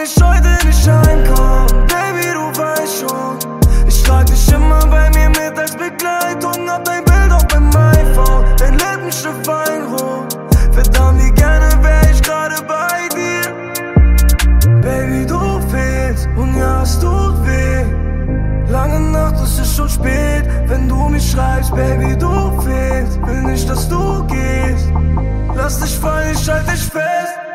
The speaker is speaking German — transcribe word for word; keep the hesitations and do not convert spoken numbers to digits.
ich heute nicht heimkomm. Baby, du weißt schon, ich trag dich immer bei mir mit als Begleitung. Hab dein Bild auf meinem iPhone, dein Lippenstift weinrot. Verdammt, wie gerne wär ich gerade bei dir. Baby, du fehlst und ja, es tut weh. Lange Nacht, es ist schon spät, wenn du mich schreibst. Baby, du fehlst, will nicht, dass du gehst. Lass dich fallen, ich halt dich fest.